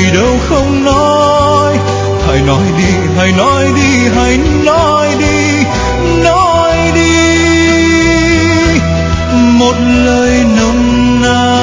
đâu không nói. Hãy nói đi, hãy nói đi, hãy nói đi, nói đi một lời nồng nàn.